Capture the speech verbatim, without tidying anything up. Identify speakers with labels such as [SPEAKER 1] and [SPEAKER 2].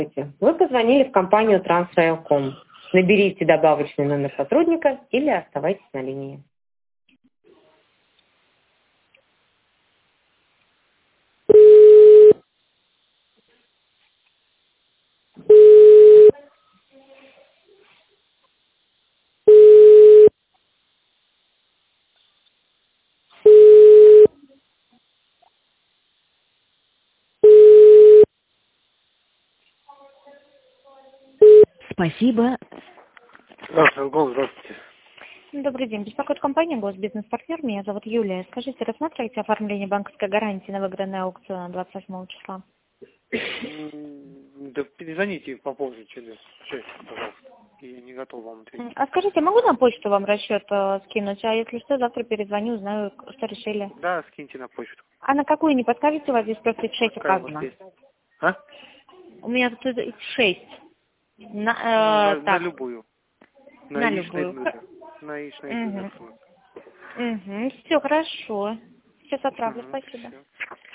[SPEAKER 1] Вы позвонили в компанию Трансраил точка ком. Наберите добавочный номер сотрудника или оставайтесь на линии.
[SPEAKER 2] Спасибо.
[SPEAKER 3] Да, Голос, здравствуйте.
[SPEAKER 4] Добрый день. Беспокоит компания «Госбизнес-партнер». Меня зовут Юлия. Скажите, рассматриваете оформление банковской гарантии на выигранный аукцион двадцать восьмого числа?
[SPEAKER 3] М, Да перезвоните попозже, через шесть, пожалуйста. Я не готов вам ответить.
[SPEAKER 4] А скажите, могу на почту вам расчет э, скинуть? А если что, завтра перезвоню, узнаю, что решили.
[SPEAKER 3] Да, скиньте на почту.
[SPEAKER 4] А на какую не подскажете? У вас здесь просто шесть
[SPEAKER 3] Какая у вас
[SPEAKER 4] указано.
[SPEAKER 3] есть? А?
[SPEAKER 4] У меня тут их шесть. На,
[SPEAKER 3] На,
[SPEAKER 4] э,
[SPEAKER 3] на
[SPEAKER 4] так,
[SPEAKER 3] любую. На,
[SPEAKER 4] на
[SPEAKER 3] яичное
[SPEAKER 4] любую.
[SPEAKER 3] блюдо. На яичное блюдо.
[SPEAKER 4] Угу. Угу. Все хорошо. Сейчас отправлю.
[SPEAKER 3] Угу,
[SPEAKER 4] Спасибо.
[SPEAKER 3] все.